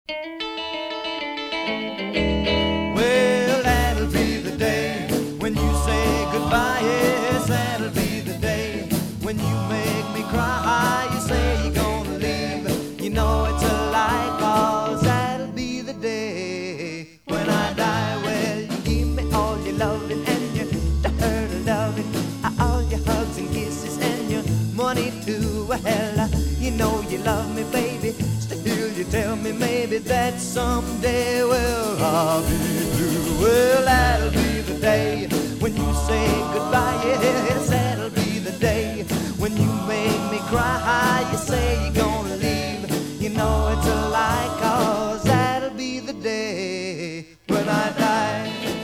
Well, that'll be the day when you say goodbye. Yes, that'll be the day when you make me cry. You say you're gonna leave, you know it's a lie, 'cause that'll be the day when I die. Well, you give me all your loving and your hurt loving, all your hugs and kisses and your money too. Well, you know you love me, baby. Still you tell me maybe that someday, well, I'll be blue. Well, that'll be the day when you say goodbye. Yes, that'll be the day when you make me cry. You say you're gonna leave, you know it's a lie, 'cause that'll be the day when I die.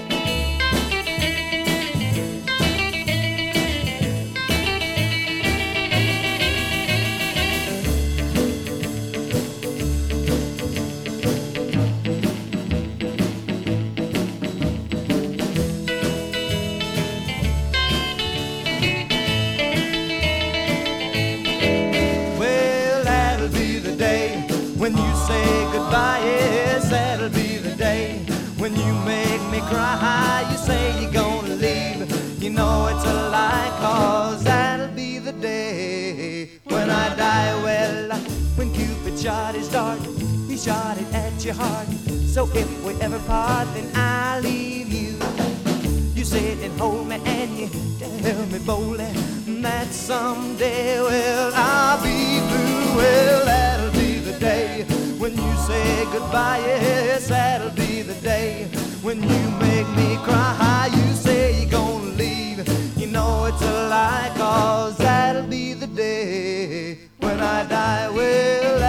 When you say goodbye, yes, that'll be the day when you make me cry. You say you're gonna leave, you know it's a lie, 'cause that'll be the day when I die. Well, when Cupid shot his dart, he shot it at your heart. So if we ever part, then I'll leave you. You sit and hold me and you tell me boldly that someday, well, I'll be blue. Well, that'll be the day when you say goodbye. Yes, that'll be the day when you make me cry. You say you're gonna leave, you know it's a lie, 'cause that'll be the day when I die. Well,